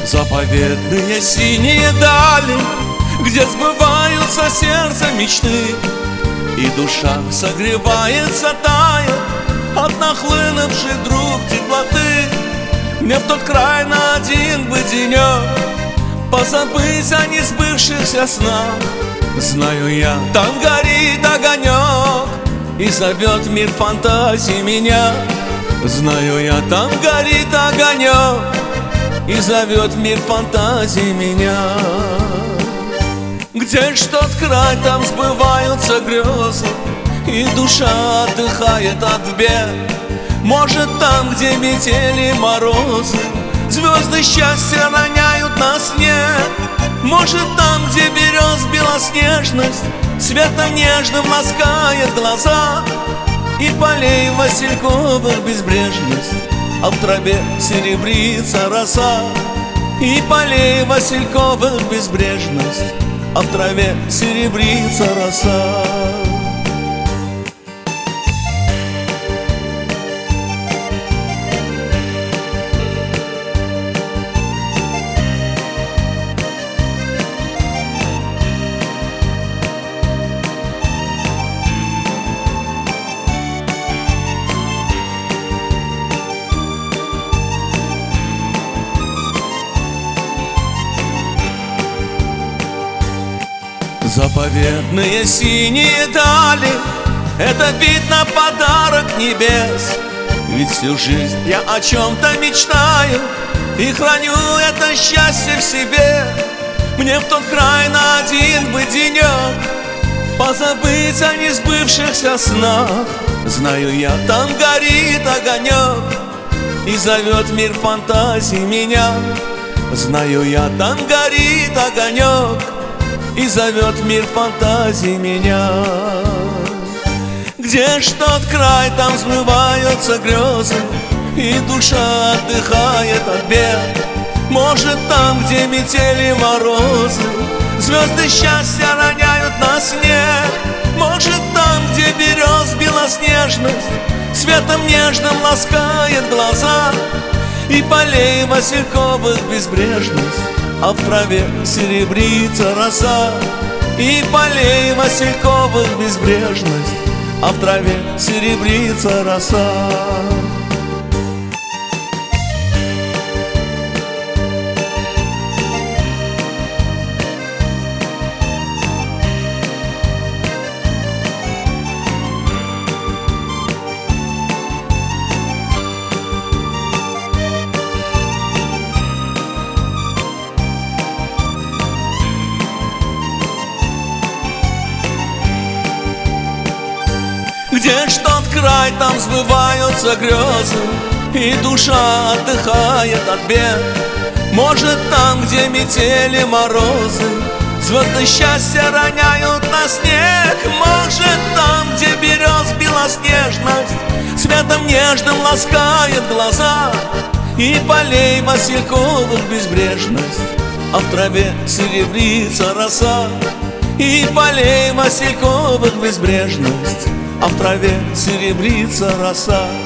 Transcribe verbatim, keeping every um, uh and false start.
Заповедные синие дали, где сбываются сердца мечты, и душа согревается, тая от нахлынувшей вдруг теплоты. Мне в тот край на один бы денек позабыть о несбывшихся снах. Знаю я, там горит огонек и зовет мир фантазии меня. Знаю я, там горит огонек и зовет мир фантазии меня. Где ж тот край, там сбываются грезы, и душа отдыхает от бед. Может, там, где метели морозы, звезды счастья роняют на снег. Может, там, где берез белоснежность светом нежным ласкает глаза, и полей васильковых безбрежность, а в траве серебрится роса. И полей васильковых безбрежность, а в траве серебрится роса. Заповедные синие дали — это видно подарок небес. Ведь всю жизнь я о чем-то мечтаю и храню это счастье в себе. Мне в тот край на один бы денек позабыть о несбывшихся снах. Знаю я, там горит огонек и зовет мир фантазии меня. Знаю я, там горит огонек и зовет мир фантазии меня. Где ж тот край, там сбываются грезы, и душа отдыхает от бед. Может, там, где метели морозы, звезды счастья роняют на снег. Может, там, где берез белоснежность светом нежным ласкает глаза, и полей васильковых безбрежность, а в траве серебрится роса. И полей васильковых безбрежность, а в траве серебрится роса. Где ж тот край, там сбываются грезы, и душа отдыхает от бед. Может, там, где метели морозы, звезды счастья роняют на снег. Может, там, где берез белоснежность светом нежным ласкает глаза, и полей васильковых безбрежность, а в траве серебрится роса. И полей васильковых безбрежность, а в траве серебрится роса.